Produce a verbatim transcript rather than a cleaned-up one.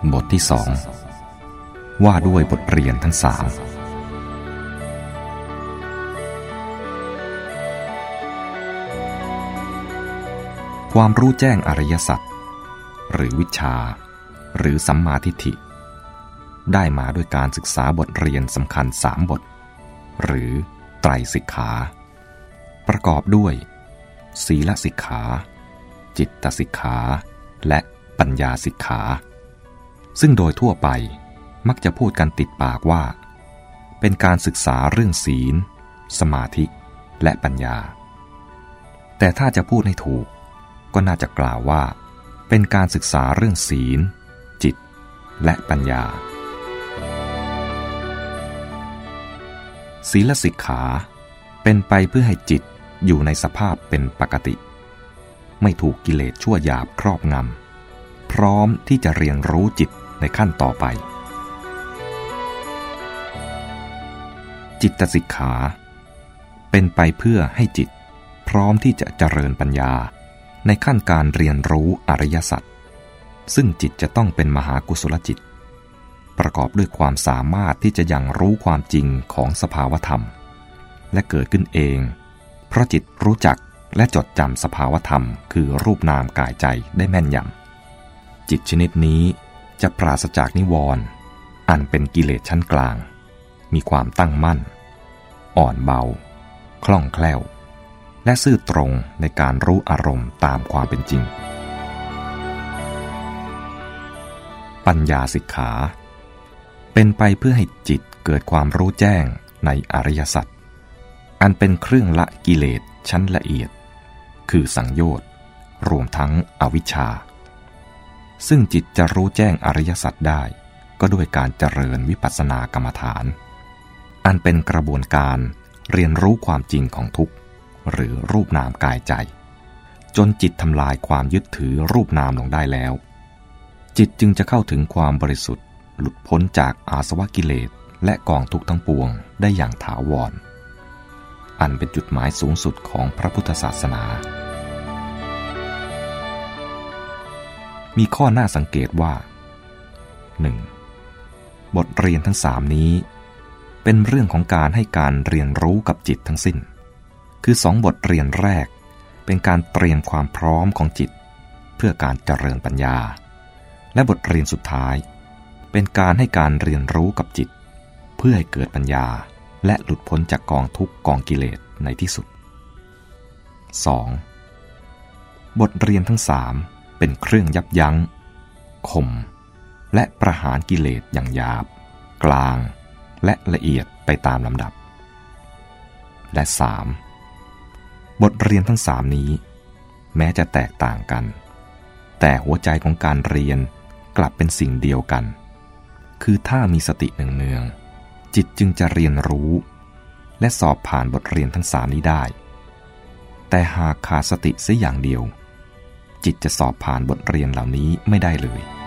บทที่สองว่าด้วยบทเรียนทั้งสามความรู้แจ้งอริยสัจหรือวิชชาหรือสัมมาทิฏฐิได้มาด้วยการศึกษาบทเรียนสำคัญสามบทหรือไตรสิกขาประกอบด้วยศีลสิกขาจิตตสิกขาและปัญญาสิกขาซึ่งโดยทั่วไปมักจะพูดกันติดปากว่าเป็นการศึกษาเรื่องศีลสมาธิและปัญญาแต่ถ้าจะพูดให้ถูกก็น่าจะกล่าวว่าเป็นการศึกษาเรื่องศีลจิตและปัญญาศีลสิกขาเป็นไปเพื่อให้จิตอยู่ในสภาพเป็นปกติไม่ถูกกิเลสชั่วหยาบครอบงำพร้อมที่จะเรียนรู้จิตในขั้นต่อไปจิตตสิกขาเป็นไปเพื่อให้จิตพร้อมที่จะเจริญปัญญาในขั้นการเรียนรู้อริยสัจซึ่งจิตจะต้องเป็นมหากุศลจิตประกอบด้วยความสามารถที่จะยังรู้ความจริงของสภาวธรรมและเกิดขึ้นเองเพราะจิตรู้จักและจดจำสภาวธรรมคือรูปนามกายใจได้แม่นยำจิตชนิดนี้จะปราศจากนิวรณ์อันเป็นกิเลสชั้นกลางมีความตั้งมั่นอ่อนเบาคล่องแคล่วและซื่อตรงในการรู้อารมณ์ตามความเป็นจริงปัญญาสิกขาเป็นไปเพื่อให้จิตเกิดความรู้แจ้งในอริยสัจอันเป็นเครื่องละกิเลสชั้นละเอียดคือสังโยชน์รวมทั้งอวิชชาซึ่งจิตจะรู้แจ้งอริยสัจได้ก็ด้วยการเจริญวิปัสสนากรรมฐานอันเป็นกระบวนการเรียนรู้ความจริงของทุกข์หรือรูปนามกายใจจนจิตทำลายความยึดถือรูปนามลงได้แล้วจิตจึงจะเข้าถึงความบริสุทธิ์หลุดพ้นจากอาสวะกิเลสและกองทุกข์ทั้งปวงได้อย่างถาวรอันเป็นจุดหมายสูงสุดของพระพุทธศาสนามีข้อน่าสังเกตว่า หนึ่ง. บทเรียนทั้งสามนี้เป็นเรื่องของการให้การเรียนรู้กับจิตทั้งสิ้นคือสองบทเรียนแรกเป็นการเตรียมความพร้อมของจิตเพื่อการเจริญปัญญาและบทเรียนสุดท้ายเป็นการให้การเรียนรู้กับจิตเพื่อให้เกิดปัญญาและหลุดพ้นจากกองทุกข์กองกิเลสในที่สุด สอง. บทเรียนทั้งสามเป็นเครื่องยับยั้งข่มและประหารกิเลสอย่างหยาบกลางและละเอียดไปตามลำดับและ สาม. บทเรียนทั้งสามนี้แม้จะแตกต่างกันแต่หัวใจของการเรียนกลับเป็นสิ่งเดียวกันคือถ้ามีสติเนืองๆจิตจึงจะเรียนรู้และสอบผ่านบทเรียนทั้งสามนี้ได้แต่หากขาดสติเสียอย่างเดียวจิตจะสอบผ่านบทเรียนเหล่านี้ไม่ได้เลย